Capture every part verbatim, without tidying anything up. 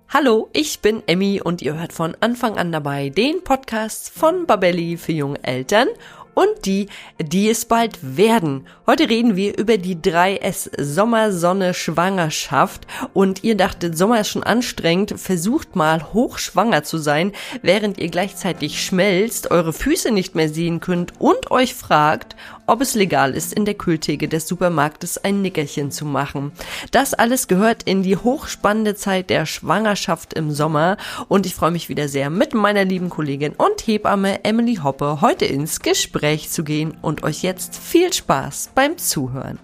Hallo, ich bin Emmy und ihr hört von Anfang an dabei den Podcast von Babelli für junge Eltern und die, die es bald werden. Heute reden wir über die drei S Sommer, Sonne, Schwangerschaft und ihr dachtet, Sommer ist schon anstrengend, versucht mal hochschwanger zu sein, während ihr gleichzeitig schmelzt, eure Füße nicht mehr sehen könnt und euch fragt, ob es legal ist, in der Kühltheke des Supermarktes ein Nickerchen zu machen. Das alles gehört in die hochspannende Zeit der Schwangerschaft im Sommer und ich freue mich wieder sehr, mit meiner lieben Kollegin und Hebamme Emily Hoppe heute ins Gespräch zu gehen und euch jetzt viel Spaß beim Zuhören.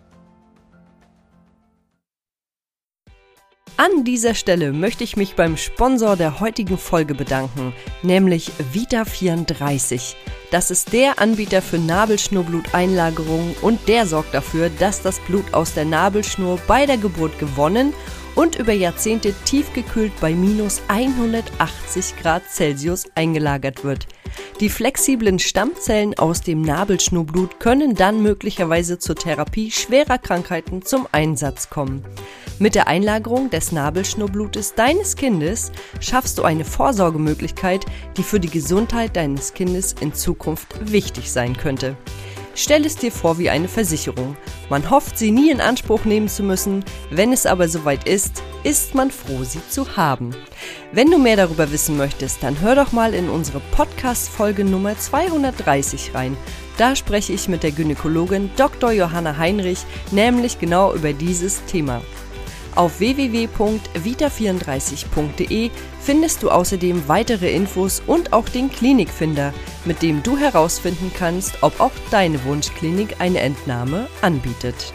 An dieser Stelle möchte ich mich beim Sponsor der heutigen Folge bedanken, nämlich Vita vierunddreißig. Das ist der Anbieter für Nabelschnurblut-Einlagerungen und der sorgt dafür, dass das Blut aus der Nabelschnur bei der Geburt gewonnen und über Jahrzehnte tiefgekühlt bei minus hundertachtzig Grad Celsius eingelagert wird. Die flexiblen Stammzellen aus dem Nabelschnurblut können dann möglicherweise zur Therapie schwerer Krankheiten zum Einsatz kommen. Mit der Einlagerung des Nabelschnurblutes deines Kindes schaffst du eine Vorsorgemöglichkeit, die für die Gesundheit deines Kindes in Zukunft wichtig sein könnte. Stell es dir vor wie eine Versicherung. Man hofft, sie nie in Anspruch nehmen zu müssen. Wenn es aber soweit ist, ist man froh, sie zu haben. Wenn du mehr darüber wissen möchtest, dann hör doch mal in unsere Podcast-Folge Nummer zweihundertdreißig rein. Da spreche ich mit der Gynäkologin Doktor Johanna Heinrich nämlich genau über dieses Thema. Auf w w w punkt vita vierunddreißig punkt de findest du außerdem weitere Infos und auch den Klinikfinder, mit dem du herausfinden kannst, ob auch deine Wunschklinik eine Entnahme anbietet.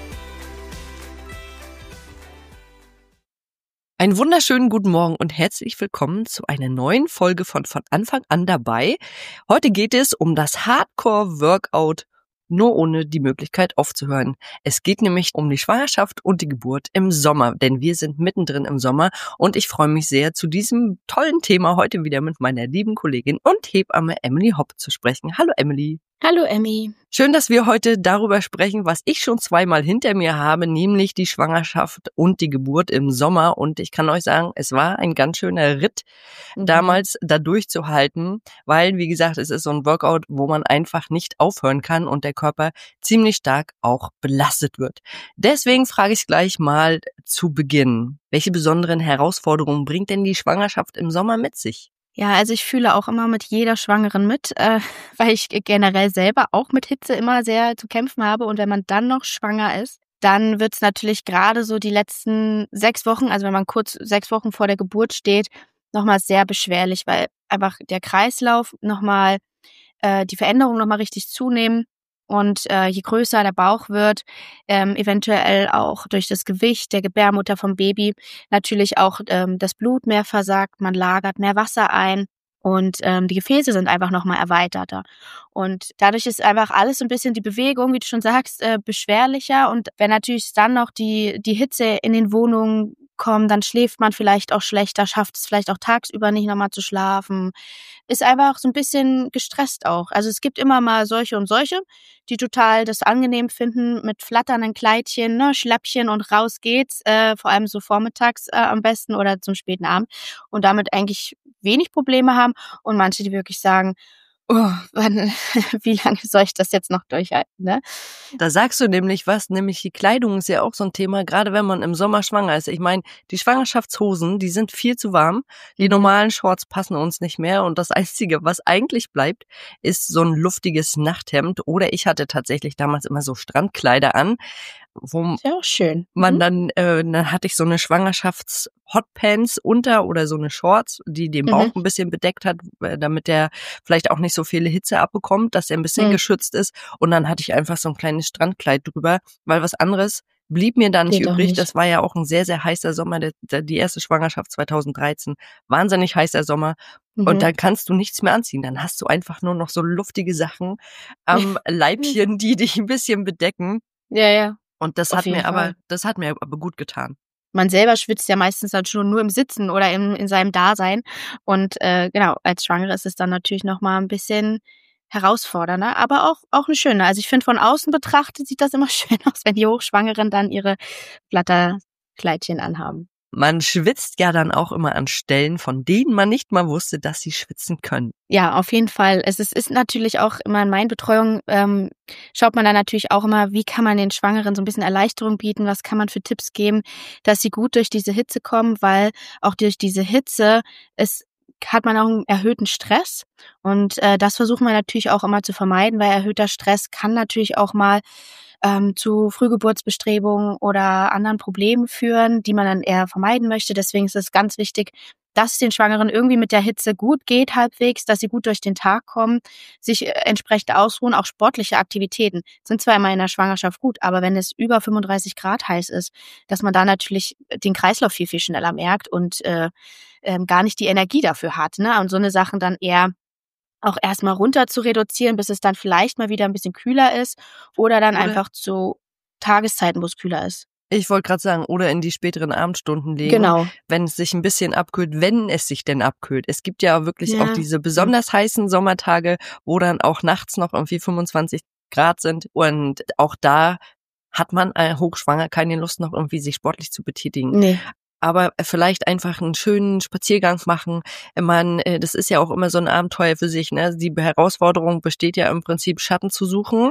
Einen wunderschönen guten Morgen und herzlich willkommen zu einer neuen Folge von von Anfang an dabei. Heute geht es um das Hardcore-Workout, nur ohne die Möglichkeit aufzuhören. Es geht nämlich um die Schwangerschaft und die Geburt im Sommer, denn wir sind mittendrin im Sommer und ich freue mich sehr, zu diesem tollen Thema heute wieder mit meiner lieben Kollegin und Hebamme Emily Hoppe zu sprechen. Hallo Emily. Hallo Emmy. Schön, dass wir heute darüber sprechen, was ich schon zweimal hinter mir habe, nämlich die Schwangerschaft und die Geburt im Sommer. Und ich kann euch sagen, es war ein ganz schöner Ritt, mhm. damals da durchzuhalten, weil, wie gesagt, es ist so ein Workout, wo man einfach nicht aufhören kann und der Körper ziemlich stark auch belastet wird. Deswegen frage ich gleich mal zu Beginn, welche besonderen Herausforderungen bringt denn die Schwangerschaft im Sommer mit sich? Ja, also ich fühle auch immer mit jeder Schwangeren mit, äh, weil ich generell selber auch mit Hitze immer sehr zu kämpfen habe. Und wenn man dann noch schwanger ist, dann wird's natürlich gerade so die letzten sechs Wochen, also wenn man kurz sechs Wochen vor der Geburt steht, nochmal sehr beschwerlich, weil einfach der Kreislauf nochmal, äh, die Veränderungen nochmal richtig zunehmen. Und äh, je größer der Bauch wird, ähm, eventuell auch durch das Gewicht der Gebärmutter vom Baby natürlich auch ähm, das Blut mehr versagt, man lagert mehr Wasser ein und ähm, die Gefäße sind einfach nochmal erweiterter. Und dadurch ist einfach alles so ein bisschen die Bewegung, wie du schon sagst, äh, beschwerlicher. Und wenn natürlich dann noch die die Hitze in den Wohnungen kommt, dann schläft man vielleicht auch schlechter, schafft es vielleicht auch tagsüber nicht nochmal zu schlafen, ist einfach so ein bisschen gestresst auch. Also es gibt immer mal solche und solche, die total das angenehm finden mit flatternden Kleidchen, ne, Schläppchen und raus geht's, äh, vor allem so vormittags äh, am besten oder zum späten Abend und damit eigentlich wenig Probleme haben und manche, die wirklich sagen, oh, wann, wie lange soll ich das jetzt noch durchhalten, ne? Da sagst du nämlich was, nämlich die Kleidung ist ja auch so ein Thema, gerade wenn man im Sommer schwanger ist. Ich meine, die Schwangerschaftshosen, die sind viel zu warm, die normalen Shorts passen uns nicht mehr und das Einzige, was eigentlich bleibt, ist so ein luftiges Nachthemd oder ich hatte tatsächlich damals immer so Strandkleider an, wo Ist ja auch schön. man Mhm. dann, äh, dann hatte ich so eine Schwangerschafts-Hotpants unter oder so eine Shorts, die den Bauch Mhm. ein bisschen bedeckt hat, äh, damit der vielleicht auch nicht so viele Hitze abbekommt, dass er ein bisschen Mhm. geschützt ist. Und dann hatte ich einfach so ein kleines Strandkleid drüber, weil was anderes blieb mir da nicht Geht auch übrig. nicht. Das war ja auch ein sehr, sehr heißer Sommer, der, der, die erste Schwangerschaft zweitausenddreizehn. Wahnsinnig heißer Sommer. Und Mhm. dann kannst du nichts mehr anziehen. Dann hast du einfach nur noch so luftige Sachen am Leibchen, die dich ein bisschen bedecken. Ja, ja. Und das Auf hat jeden mir aber, Fall. das hat mir aber gut getan. Man selber schwitzt ja meistens dann schon nur im Sitzen oder in, in seinem Dasein. Und äh, genau, als Schwangere ist es dann natürlich nochmal ein bisschen herausfordernder, aber auch, auch eine schöne. Also ich finde, von außen betrachtet sieht das immer schön aus, wenn die Hochschwangeren dann ihre Flatterkleidchen anhaben. Man schwitzt ja dann auch immer an Stellen, von denen man nicht mal wusste, dass sie schwitzen können. Ja, auf jeden Fall. Es ist, ist natürlich auch immer in meinen Betreuungen, ähm, schaut man da natürlich auch immer, wie kann man den Schwangeren so ein bisschen Erleichterung bieten, was kann man für Tipps geben, dass sie gut durch diese Hitze kommen, weil auch durch diese Hitze es hat man auch einen erhöhten Stress und äh, das versuchen wir natürlich auch immer zu vermeiden, weil erhöhter Stress kann natürlich auch mal ähm, zu Frühgeburtsbestrebungen oder anderen Problemen führen, die man dann eher vermeiden möchte. Deswegen ist es ganz wichtig, dass es den Schwangeren irgendwie mit der Hitze gut geht halbwegs, dass sie gut durch den Tag kommen, sich äh, entsprechend ausruhen. Auch sportliche Aktivitäten sind zwar immer in der Schwangerschaft gut, aber wenn es über fünfunddreißig Grad heiß ist, dass man da natürlich den Kreislauf viel, viel schneller merkt und äh, ähm, gar nicht die Energie dafür hat, ne? Und so eine Sachen dann eher auch erstmal runter zu reduzieren, bis es dann vielleicht mal wieder ein bisschen kühler ist oder dann Oder einfach zu Tageszeiten, wo es kühler ist. Ich wollte gerade sagen, oder in die späteren Abendstunden legen, Genau. wenn es sich ein bisschen abkühlt, wenn es sich denn abkühlt. Es gibt ja wirklich Ja. auch diese besonders heißen Sommertage, wo dann auch nachts noch irgendwie fünfundzwanzig Grad sind und auch da hat man äh, hochschwanger keine Lust noch irgendwie sich sportlich zu betätigen. Nee. Aber vielleicht einfach einen schönen Spaziergang machen. Man, äh, das ist ja auch immer so ein Abenteuer für sich, ne? Die Herausforderung besteht ja im Prinzip, Schatten zu suchen,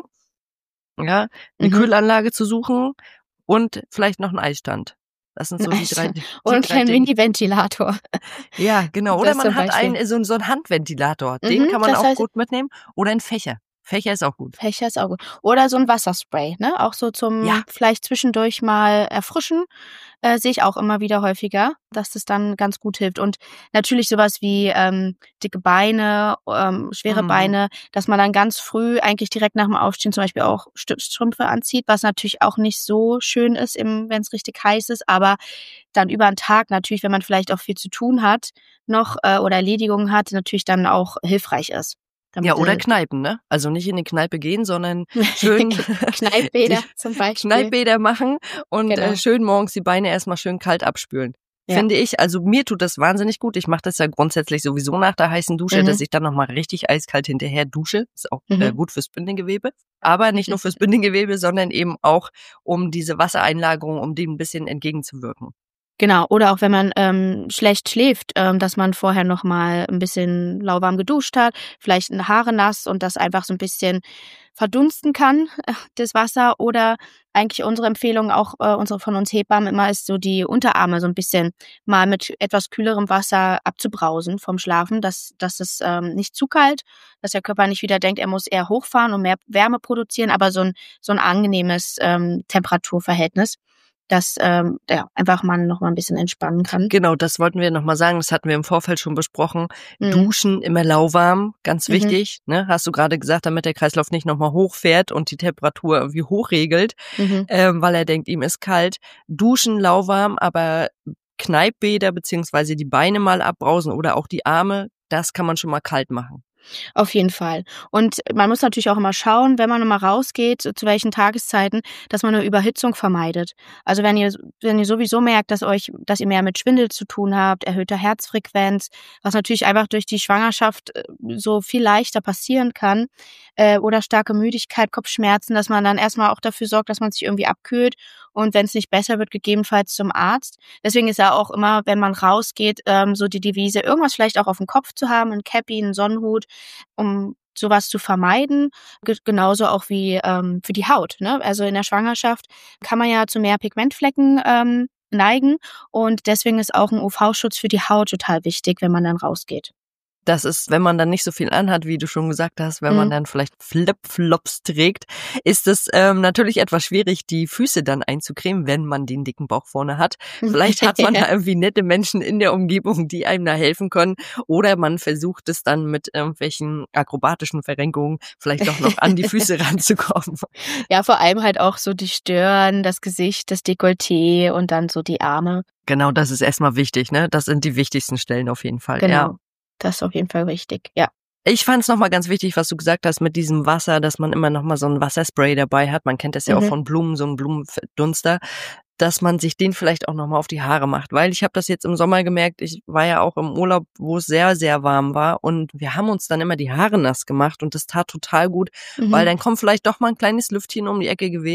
ja, eine Mhm. Kühlanlage zu suchen und vielleicht noch einen Eisstand. Das sind so die drei, die Und einen drei kleinen Dinge. Mini-Ventilator. Ja, genau. Das Oder man zum hat Beispiel. einen, so, so einen Handventilator. Den Mhm, kann man das auch heißt- gut mitnehmen. Oder einen Fächer. Fächer ist auch gut. Fächer ist auch gut. Oder so ein Wasserspray, ne? Auch so zum Ja. vielleicht zwischendurch mal erfrischen, äh, sehe ich auch immer wieder häufiger, dass das dann ganz gut hilft. Und natürlich sowas wie ähm, dicke Beine, ähm, schwere Mhm. Beine, dass man dann ganz früh eigentlich direkt nach dem Aufstehen zum Beispiel auch St- Strümpfe anzieht, was natürlich auch nicht so schön ist, wenn es richtig heiß ist, aber dann über den Tag natürlich, wenn man vielleicht auch viel zu tun hat noch äh, oder Erledigungen hat, natürlich dann auch hilfreich ist. Damit, Ja, oder äh, Kneipen, ne? Also nicht in die Kneipe gehen, sondern schön Kneippbäder die zum Beispiel. Kneippbäder machen und Genau. äh, schön morgens die Beine erstmal schön kalt abspülen. Ja. Finde ich, also mir tut das wahnsinnig gut. Ich mache das ja grundsätzlich sowieso nach der heißen Dusche, Mhm. dass ich dann nochmal richtig eiskalt hinterher dusche. Ist auch Mhm. äh, gut fürs Bindegewebe. Aber nicht nur fürs Bindegewebe, sondern eben auch, um diese Wassereinlagerung, um dem ein bisschen entgegenzuwirken. Genau, oder auch wenn man ähm, schlecht schläft, ähm, dass man vorher noch mal ein bisschen lauwarm geduscht hat, vielleicht eine Haare nass und das einfach so ein bisschen verdunsten kann, äh, das Wasser. Oder eigentlich unsere Empfehlung auch äh, unsere von uns Hebammen immer ist, so die Unterarme so ein bisschen mal mit etwas kühlerem Wasser abzubrausen vom Schlafen, dass dass es ähm, nicht zu kalt, dass der Körper nicht wieder denkt, er muss eher hochfahren und mehr Wärme produzieren, aber so ein so ein angenehmes ähm, Temperaturverhältnis, dass ähm, ja, einfach man noch mal ein bisschen entspannen kann. Genau, das wollten wir nochmal sagen, das hatten wir im Vorfeld schon besprochen. Mhm. Duschen immer lauwarm, ganz Mhm. wichtig, ne? Hast du gerade gesagt, damit der Kreislauf nicht nochmal hochfährt und die Temperatur irgendwie hochregelt, Mhm. ähm, weil er denkt, ihm ist kalt. Duschen lauwarm, aber Kneippbäder beziehungsweise die Beine mal abbrausen oder auch die Arme, das kann man schon mal kalt machen. Auf jeden Fall. Und man muss natürlich auch immer schauen, wenn man mal rausgeht, zu welchen Tageszeiten, dass man eine Überhitzung vermeidet. Also wenn ihr, wenn ihr sowieso merkt, dass euch, dass ihr mehr mit Schwindel zu tun habt, erhöhter Herzfrequenz, was natürlich einfach durch die Schwangerschaft äh, so viel leichter passieren kann, äh, oder starke Müdigkeit, Kopfschmerzen, dass man dann erstmal auch dafür sorgt, dass man sich irgendwie abkühlt und wenn es nicht besser wird, gegebenenfalls zum Arzt. Deswegen ist ja auch immer, wenn man rausgeht, ähm, so die Devise, irgendwas vielleicht auch auf dem Kopf zu haben, ein Cappy, einen Sonnenhut, um sowas zu vermeiden. Ge- Genauso auch wie ähm, für die Haut, ne? Also in der Schwangerschaft kann man ja zu mehr Pigmentflecken ähm, neigen und deswegen ist auch ein U V-Schutz für die Haut total wichtig, wenn man dann rausgeht. Das ist, wenn man dann nicht so viel anhat, wie du schon gesagt hast, wenn Mhm. man dann vielleicht Flip-Flops trägt, ist es ähm, natürlich etwas schwierig, die Füße dann einzucremen, wenn man den dicken Bauch vorne hat. Vielleicht hat man da irgendwie nette Menschen in der Umgebung, die einem da helfen können. Oder man versucht es dann mit irgendwelchen akrobatischen Verrenkungen vielleicht doch noch an die Füße ranzukommen. Ja, vor allem halt auch so die Stirn, das Gesicht, das Dekolleté und dann so die Arme. Genau, das ist erstmal wichtig, ne? Das sind die wichtigsten Stellen auf jeden Fall. Genau. Ja. Das ist auf jeden Fall wichtig, ja. Ich fand es nochmal ganz wichtig, was du gesagt hast mit diesem Wasser, dass man immer nochmal so ein Wasserspray dabei hat. Man kennt das ja Mhm. auch von Blumen, so ein Blumendunster, dass man sich den vielleicht auch nochmal auf die Haare macht. Weil ich habe das jetzt im Sommer gemerkt, ich war ja auch im Urlaub, wo es sehr, sehr warm war und wir haben uns dann immer die Haare nass gemacht und das tat total gut, Mhm. weil dann kommt vielleicht doch mal ein kleines Lüftchen um die Ecke geweht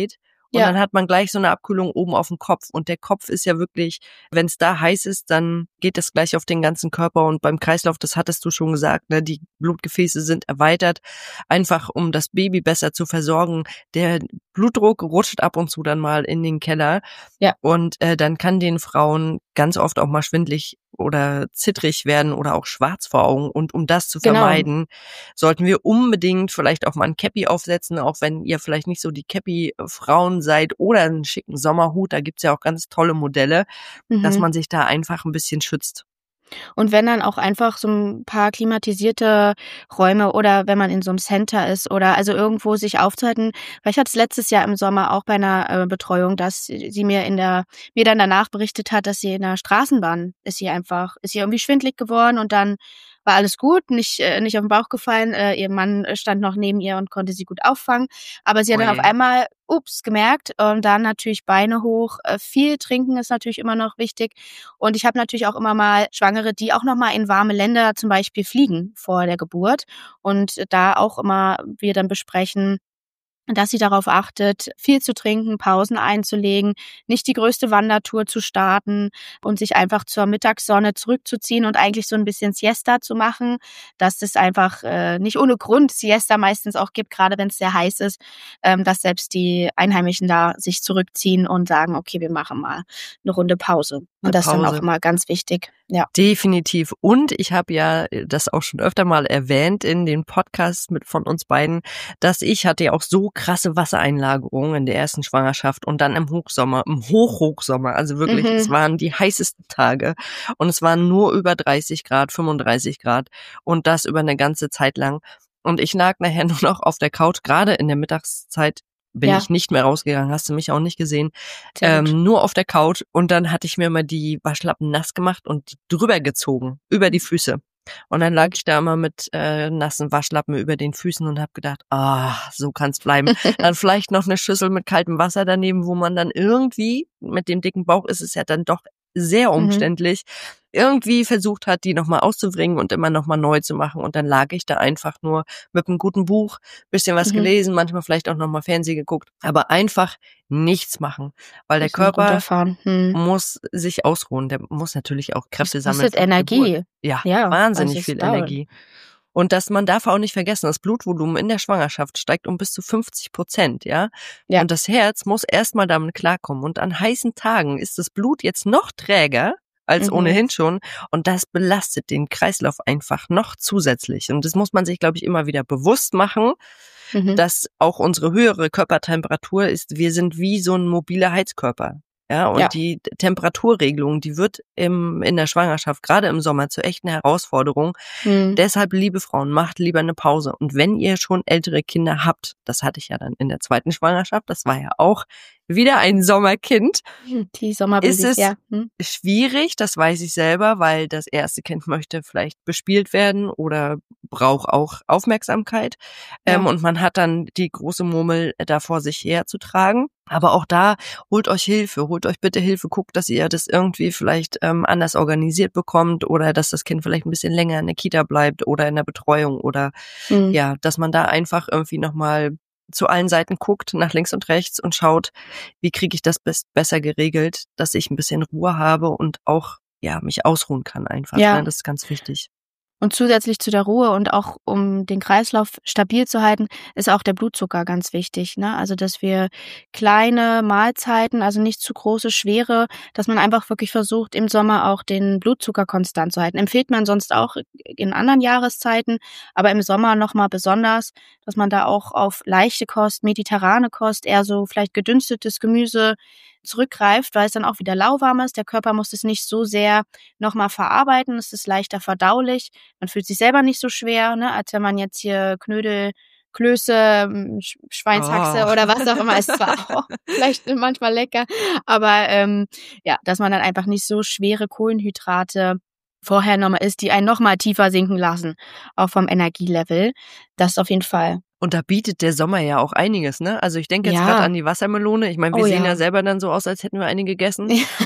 Und Ja. dann hat man gleich so eine Abkühlung oben auf dem Kopf. Und der Kopf ist ja wirklich, wenn es da heiß ist, dann geht das gleich auf den ganzen Körper. Und beim Kreislauf, das hattest du schon gesagt, ne, die Blutgefäße sind erweitert, einfach um das Baby besser zu versorgen. Der Blutdruck rutscht ab und zu dann mal in den Keller. Ja. Und äh, dann kann den Frauen ganz oft auch mal schwindlig oder zittrig werden oder auch schwarz vor Augen. Und um das zu Genau. vermeiden, sollten wir unbedingt vielleicht auch mal ein Käppi aufsetzen, auch wenn ihr vielleicht nicht so die Käppi-Frauen seid oder einen schicken Sommerhut. Da gibt's ja auch ganz tolle Modelle, Mhm. dass man sich da einfach ein bisschen schützt. Und wenn dann auch einfach so ein paar klimatisierte Räume oder wenn man in so einem Center ist oder also irgendwo sich aufzuhalten. Weil ich hatte es letztes Jahr im Sommer auch bei einer äh, Betreuung, dass sie mir in der mir dann danach berichtet hat, dass sie in der Straßenbahn ist sie einfach ist sie irgendwie schwindelig geworden und dann war alles gut, nicht äh, nicht auf den Bauch gefallen. Äh, ihr Mann stand noch neben ihr und konnte sie gut auffangen. Aber sie hat dann Ui. auf einmal, ups, gemerkt und dann natürlich Beine hoch. Äh, viel trinken ist natürlich immer noch wichtig. Und ich habe natürlich auch immer mal Schwangere, die auch noch mal in warme Länder zum Beispiel fliegen vor der Geburt. Und da auch immer wir dann besprechen, dass sie darauf achtet, viel zu trinken, Pausen einzulegen, nicht die größte Wandertour zu starten und sich einfach zur Mittagssonne zurückzuziehen und eigentlich so ein bisschen Siesta zu machen, dass es einfach äh, nicht ohne Grund Siesta meistens auch gibt, gerade wenn es sehr heiß ist, ähm, dass selbst die Einheimischen da sich zurückziehen und sagen, okay, wir machen mal eine Runde Pause. Und Eine das ist dann Pause. auch immer ganz wichtig. Ja. Definitiv. Und ich habe ja das auch schon öfter mal erwähnt in den Podcasts mit von uns beiden, dass ich hatte ja auch so krasse Wassereinlagerungen in der ersten Schwangerschaft und dann im Hochsommer, im Hochhochsommer. Also wirklich, Mhm. es waren die heißesten Tage und es waren nur über dreißig Grad, fünfunddreißig Grad und das über eine ganze Zeit lang. Und ich lag nachher nur noch auf der Couch, gerade in der Mittagszeit bin Ja. ich nicht mehr rausgegangen, hast du mich auch nicht gesehen. Sehr gut. Ähm, nur auf der Couch und dann hatte ich mir mal die Waschlappen nass gemacht und die drüber gezogen, über die Füße. Und dann lag ich da immer mit äh, nassen Waschlappen über den Füßen und habe gedacht, ah, so kann's bleiben. Dann vielleicht noch eine Schüssel mit kaltem Wasser daneben, wo man dann irgendwie, mit dem dicken Bauch ist es ja dann doch sehr umständlich, mhm. irgendwie versucht hat, die nochmal auszubringen und immer nochmal neu zu machen. Und dann lag ich da einfach nur mit einem guten Buch, bisschen was Mhm. gelesen, manchmal vielleicht auch nochmal Fernsehen geguckt, aber einfach nichts machen, weil der Bisschen Körper runterfahren. Hm. muss sich ausruhen. Der muss natürlich auch Kräfte Das sammeln. kostet für die Energie. Geburt. Ja, Ja, also wahnsinnig es viel dauert. Energie. Und dass man darf auch nicht vergessen, das Blutvolumen in der Schwangerschaft steigt um bis zu fünfzig Prozent, ja. Ja. Und das Herz muss erstmal damit klarkommen. Und an heißen Tagen ist das Blut jetzt noch träger als Mhm. ohnehin schon. Und das belastet den Kreislauf einfach noch zusätzlich. Und das muss man sich, glaube ich, immer wieder bewusst machen, Mhm. dass auch unsere höhere Körpertemperatur ist, wir sind wie so ein mobiler Heizkörper. Ja, und Ja. die Temperaturregelung, die wird im, in der Schwangerschaft, gerade im Sommer, zur echten Herausforderung. Hm. Deshalb, liebe Frauen, macht lieber eine Pause. Und wenn ihr schon ältere Kinder habt, das hatte ich ja dann in der zweiten Schwangerschaft, das war ja auch wieder ein Sommerkind, Die Sommerbabys, ist es ja. Hm. schwierig, das weiß ich selber, weil das erste Kind möchte vielleicht bespielt werden oder braucht auch Aufmerksamkeit. Ja. Ähm, und man hat dann die große Murmel da vor sich herzutragen. Aber auch da, holt euch Hilfe, holt euch bitte Hilfe, guckt, dass ihr das irgendwie vielleicht ähm, anders organisiert bekommt oder dass das Kind vielleicht ein bisschen länger in der Kita bleibt oder in der Betreuung oder Hm. ja, dass man da einfach irgendwie nochmal zu allen Seiten guckt, nach links und rechts und schaut, wie kriege ich das best- besser geregelt, dass ich ein bisschen Ruhe habe und auch ja mich ausruhen kann einfach. Ja. Ne? Das ist ganz wichtig. Und zusätzlich zu der Ruhe und auch um den Kreislauf stabil zu halten, ist auch der Blutzucker ganz wichtig. Ne? Also dass wir kleine Mahlzeiten, also nicht zu große, schwere, dass man einfach wirklich versucht, im Sommer auch den Blutzucker konstant zu halten. Empfiehlt man sonst auch in anderen Jahreszeiten, aber im Sommer nochmal besonders, dass man da auch auf leichte Kost, mediterrane Kost, eher so vielleicht gedünstetes Gemüse zurückgreift, weil es dann auch wieder lauwarm ist. Der Körper muss es nicht so sehr nochmal verarbeiten. Es ist leichter verdaulich. Man fühlt sich selber nicht so schwer, ne, als wenn man jetzt hier Knödel, Klöße, Sch- Schweinshaxe Oh. oder was auch immer. Ist zwar auch vielleicht manchmal lecker, aber ähm, ja, dass man dann einfach nicht so schwere Kohlenhydrate vorher nochmal isst, die einen nochmal tiefer sinken lassen, auch vom Energielevel. Das auf jeden Fall. Und da bietet der Sommer ja auch einiges, ne? Also ich denke jetzt Ja. gerade an die Wassermelone. Ich meine, wir Oh sehen ja. ja selber dann so aus, als hätten wir eine gegessen.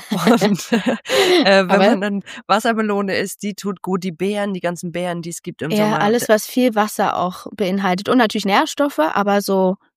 Und äh, wenn Aber- man dann Wassermelone isst, die tut gut. Die Beeren, die ganzen Beeren, die es gibt im Ja, Sommer. alles, was viel Wasser auch beinhaltet. Und natürlich Nährstoffe, aber so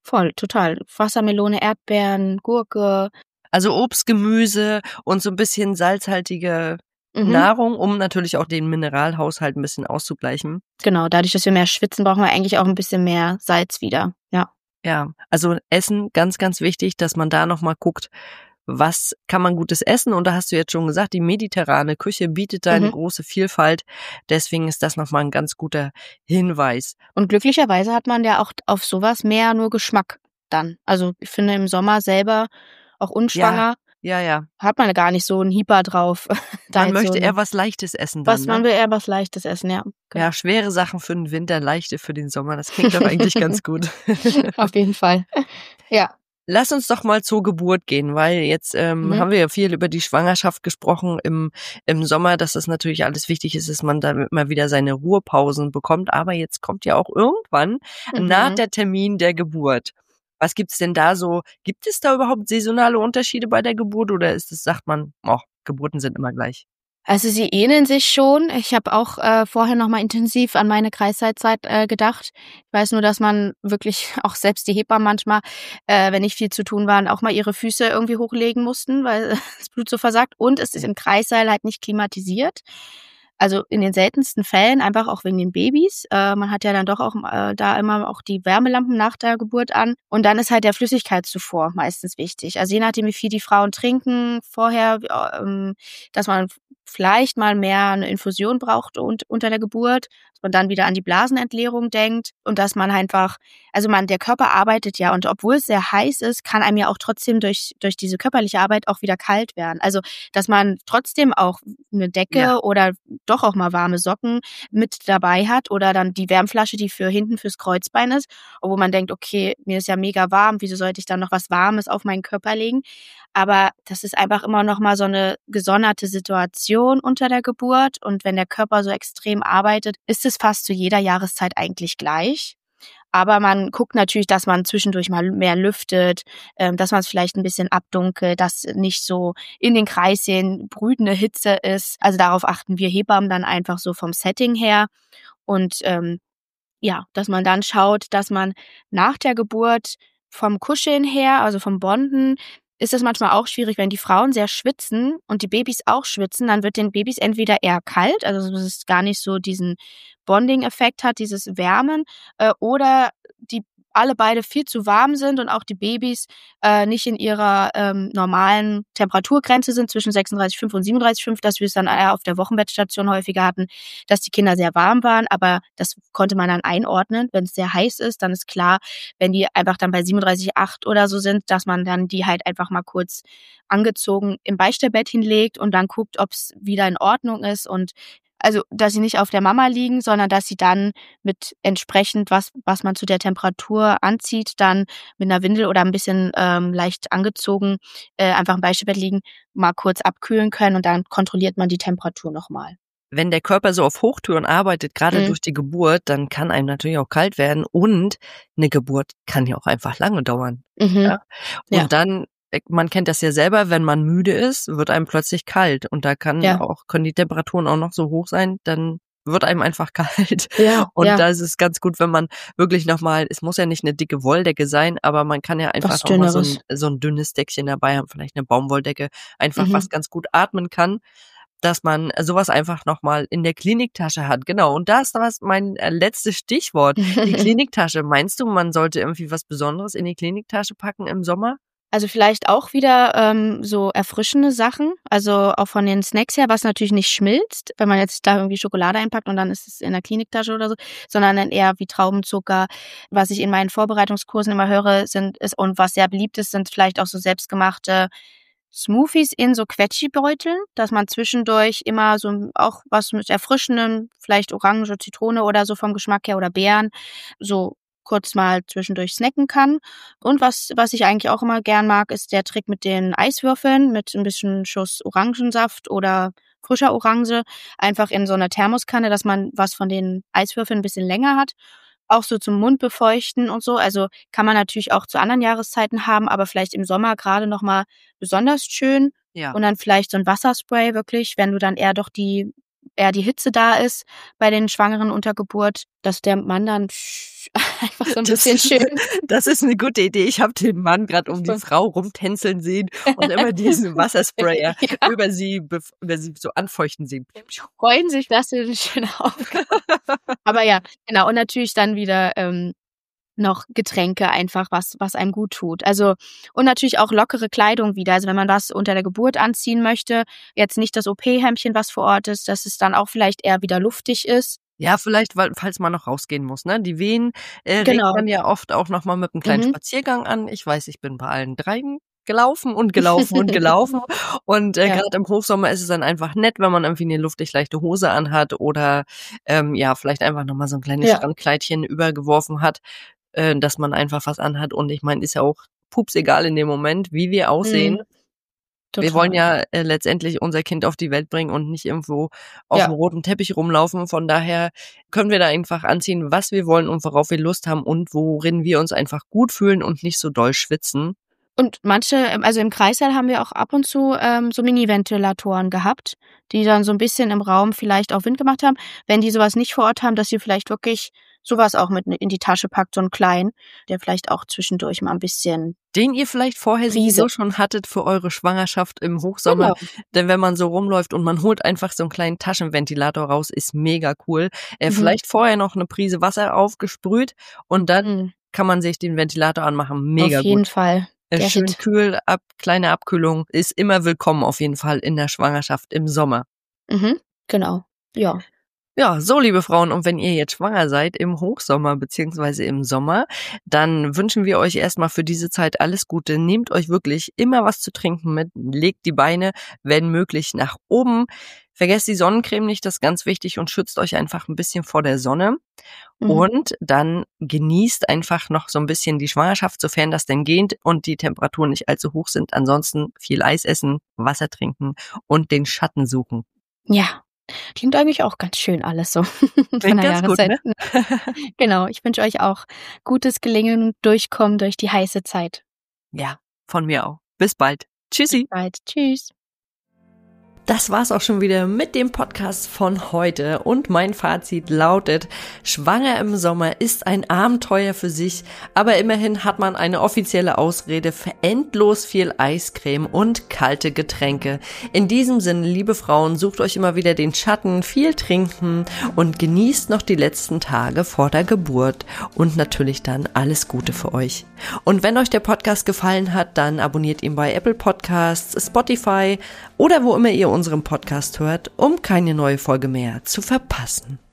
Voll, total. Wassermelone, Erdbeeren, Gurke. Also Obst, Gemüse und so ein bisschen salzhaltige Mhm. Nahrung, um natürlich auch den Mineralhaushalt ein bisschen auszugleichen. Genau, dadurch, dass wir mehr schwitzen, brauchen wir eigentlich auch ein bisschen mehr Salz wieder. Ja. Ja, also Essen, ganz, ganz wichtig, dass man da nochmal guckt, was kann man Gutes essen? Und da hast du jetzt schon gesagt, die mediterrane Küche bietet da eine Mhm. große Vielfalt. Deswegen ist das nochmal ein ganz guter Hinweis. Und glücklicherweise hat man ja auch auf sowas mehr nur Geschmack dann. Also ich finde im Sommer selber, auch unschwanger, Ja, ja. hat man gar nicht so einen Hieper drauf. Da Man jetzt möchte so eher ein- was Leichtes essen dann, was man ne? will eher was Leichtes essen, ja. Genau. Ja, schwere Sachen für den Winter, leichte für den Sommer. Das klingt doch eigentlich ganz gut. Auf jeden Fall. Ja. Lass uns doch mal zur Geburt gehen, weil jetzt ähm, Mhm. haben wir ja viel über die Schwangerschaft gesprochen im im Sommer, dass es natürlich alles wichtig ist, dass man da mal wieder seine Ruhepausen bekommt. Aber jetzt kommt ja auch irgendwann nach Mhm. der Termin der Geburt. Was gibt's denn da so? Gibt es da überhaupt saisonale Unterschiede bei der Geburt oder ist es, sagt man, oh, Geburten sind immer gleich? Also sie ähneln sich schon. Ich habe auch äh, vorher nochmal intensiv an meine Kreisleitzeit äh, gedacht. Ich weiß nur, dass man wirklich, auch selbst die Hebammen manchmal, äh, wenn nicht viel zu tun war, auch mal ihre Füße irgendwie hochlegen mussten, weil das Blut so versagt. Und es ist im Kreissaal halt nicht klimatisiert. Also in den seltensten Fällen, einfach auch wegen den Babys. Äh, man hat ja dann doch auch äh, da immer auch die Wärmelampen nach der Geburt an. Und dann ist halt der Flüssigkeitszufuhr meistens wichtig. Also je nachdem, wie viel die Frauen trinken vorher, ähm, dass man vielleicht mal mehr eine Infusion braucht und unter der Geburt, dass man dann wieder an die Blasenentleerung denkt und dass man einfach, also man, der Körper arbeitet ja und obwohl es sehr heiß ist, kann einem ja auch trotzdem durch durch diese körperliche Arbeit auch wieder kalt werden. Also dass man trotzdem auch eine Decke Ja. oder doch auch mal warme Socken mit dabei hat oder dann die Wärmflasche, die für hinten fürs Kreuzbein ist, obwohl man denkt, okay, mir ist ja mega warm, wieso sollte ich dann noch was Warmes auf meinen Körper legen? Aber das ist einfach immer noch mal so eine gesonderte Situation unter der Geburt. Und wenn der Körper so extrem arbeitet, ist es fast zu jeder Jahreszeit eigentlich gleich. Aber man guckt natürlich, dass man zwischendurch mal mehr lüftet, ähm, dass man es vielleicht ein bisschen abdunkelt, dass nicht so in den Kreissälen brütende Hitze ist. Also darauf achten wir Hebammen dann einfach so vom Setting her. Und ähm, ja, dass man dann schaut, dass man nach der Geburt vom Kuscheln her, also vom Bonden, ist es manchmal auch schwierig, wenn die Frauen sehr schwitzen und die Babys auch schwitzen, dann wird den Babys entweder eher kalt, also dass es gar nicht so diesen Bonding-Effekt hat, dieses Wärmen, äh, oder die alle beide viel zu warm sind und auch die Babys äh, nicht in ihrer ähm, normalen Temperaturgrenze sind zwischen sechsunddreißig Komma fünf und siebenunddreißig Komma fünf, dass wir es dann eher auf der Wochenbettstation häufiger hatten, dass die Kinder sehr warm waren, aber das konnte man dann einordnen. Wenn es sehr heiß ist, dann ist klar, wenn die einfach dann bei siebenunddreißig Komma acht oder so sind, dass man dann die halt einfach mal kurz angezogen im Beistellbett hinlegt und dann guckt, ob es wieder in Ordnung ist und also, dass sie nicht auf der Mama liegen, sondern dass sie dann mit entsprechend, was was man zu der Temperatur anzieht, dann mit einer Windel oder ein bisschen ähm, leicht angezogen äh, einfach im Beistellbett liegen, mal kurz abkühlen können und dann kontrolliert man die Temperatur nochmal. Wenn der Körper so auf Hochtouren arbeitet, gerade Mhm. durch die Geburt, dann kann einem natürlich auch kalt werden und eine Geburt kann ja auch einfach lange dauern. Mhm. Ja? Und Ja. dann, man kennt das ja selber, wenn man müde ist, wird einem plötzlich kalt und da kann Ja. auch, können die Temperaturen auch noch so hoch sein, dann wird einem einfach kalt. Ja, Und ja. da ist es ganz gut, wenn man wirklich nochmal, es muss ja nicht eine dicke Wolldecke sein, aber man kann ja einfach Was auch mal so ein, Dünneres. so ein dünnes Deckchen dabei haben, vielleicht eine Baumwolldecke, einfach Mhm. was ganz gut atmen kann, dass man sowas einfach nochmal in der Kliniktasche hat. Genau, und da ist was mein äh, letztes Stichwort, die Kliniktasche. Meinst du, man sollte irgendwie was Besonderes in die Kliniktasche packen im Sommer? Also vielleicht auch wieder ähm, so erfrischende Sachen, also auch von den Snacks her, was natürlich nicht schmilzt, wenn man jetzt da irgendwie Schokolade einpackt und dann ist es in der Kliniktasche oder so, sondern dann eher wie Traubenzucker. Was ich in meinen Vorbereitungskursen immer höre, sind ist und was sehr beliebt ist, sind vielleicht auch so selbstgemachte Smoothies in so Quetschi-Beuteln, dass man zwischendurch immer so auch was mit Erfrischendem, vielleicht Orange, Zitrone oder so vom Geschmack her oder Beeren, so kurz mal zwischendurch snacken kann. Und was was ich eigentlich auch immer gern mag, ist der Trick mit den Eiswürfeln, mit ein bisschen Schuss Orangensaft oder frischer Orange, einfach in so einer Thermoskanne, dass man was von den Eiswürfeln ein bisschen länger hat. Auch so zum Mund befeuchten und so. Also kann man natürlich auch zu anderen Jahreszeiten haben, aber vielleicht im Sommer gerade noch mal besonders schön. Ja. Und dann vielleicht so ein Wasserspray wirklich, wenn du dann eher doch die eher die Hitze da ist bei den Schwangeren unter Geburt, dass der Mann dann einfach so ein Das bisschen ist, schön. das ist eine gute Idee. Ich habe den Mann gerade um die Frau rumtänzeln sehen und immer diesen Wassersprayer Ja. über sie, bef- über sie so anfeuchten sehen. Freuen sich, dass sie eine schöne Aufgabe. Aber ja, genau. Und natürlich dann wieder ähm, noch Getränke einfach, was was einem gut tut. Also und natürlich auch lockere Kleidung wieder. Also wenn man was unter der Geburt anziehen möchte, jetzt nicht das O P-Hemdchen, was vor Ort ist, dass es dann auch vielleicht eher wieder luftig ist. Ja, vielleicht, weil, falls man noch rausgehen muss, ne? Die Wehen äh, regt Genau. man ja oft auch nochmal mit einem kleinen Mhm. Spaziergang an. Ich weiß, ich bin bei allen dreien gelaufen und gelaufen und gelaufen. Und äh, Ja. gerade im Hochsommer ist es dann einfach nett, wenn man irgendwie eine luftig leichte Hose anhat oder ähm, ja, vielleicht einfach nochmal so ein kleines Ja. Strandkleidchen übergeworfen hat, äh, dass man einfach was anhat. Und ich meine, ist ja auch pups egal in dem Moment, wie wir aussehen. Mhm. Wir wollen Total. ja äh, letztendlich unser Kind auf die Welt bringen und nicht irgendwo auf Ja. dem roten Teppich rumlaufen. Von daher können wir da einfach anziehen, was wir wollen und worauf wir Lust haben und worin wir uns einfach gut fühlen und nicht so doll schwitzen. Und manche, ähm, also im Kreissaal haben wir auch ab und zu ähm, so Mini-Ventilatoren gehabt, die dann so ein bisschen im Raum vielleicht auch Wind gemacht haben. Wenn die sowas nicht vor Ort haben, dass ihr vielleicht wirklich sowas auch mit in die Tasche packt, so einen kleinen, der vielleicht auch zwischendurch mal ein bisschen Den ihr vielleicht vorher Brise. sowieso schon hattet für eure Schwangerschaft im Hochsommer. Genau. Denn wenn man so rumläuft und man holt einfach so einen kleinen Taschenventilator raus, ist mega cool. Äh, Mhm. Vielleicht vorher noch eine Prise Wasser aufgesprüht und dann Mhm. kann man sich den Ventilator anmachen. Mega Auf jeden gut. Fall. Äh, Der Schön Hit. kühl, ab, kleine Abkühlung ist immer willkommen auf jeden Fall in der Schwangerschaft im Sommer. Mhm. Genau. Ja. Ja, so liebe Frauen, und wenn ihr jetzt schwanger seid im Hochsommer beziehungsweise im Sommer, dann wünschen wir euch erstmal für diese Zeit alles Gute. Nehmt euch wirklich immer was zu trinken mit, legt die Beine, wenn möglich, nach oben. Vergesst die Sonnencreme nicht, das ist ganz wichtig, und schützt euch einfach ein bisschen vor der Sonne. Mhm. Und dann genießt einfach noch so ein bisschen die Schwangerschaft, sofern das denn geht und die Temperaturen nicht allzu hoch sind. Ansonsten viel Eis essen, Wasser trinken und den Schatten suchen. Ja. Klingt eigentlich auch ganz schön alles so von Klingt der ganz gut, Jahreszeit. ne? Genau. Ich wünsche euch auch gutes Gelingen und Durchkommen durch die heiße Zeit. Ja, von mir auch. Bis bald. Tschüssi. Bald. Tschüss. Das war's auch schon wieder mit dem Podcast von heute, und mein Fazit lautet: Schwanger im Sommer ist ein Abenteuer für sich, aber immerhin hat man eine offizielle Ausrede für endlos viel Eiscreme und kalte Getränke. In diesem Sinne, liebe Frauen, sucht euch immer wieder den Schatten, viel trinken und genießt noch die letzten Tage vor der Geburt, und natürlich dann alles Gute für euch. Und wenn euch der Podcast gefallen hat, dann abonniert ihn bei Apple Podcasts, Spotify oder wo immer ihr unseren Podcast hört, um keine neue Folge mehr zu verpassen.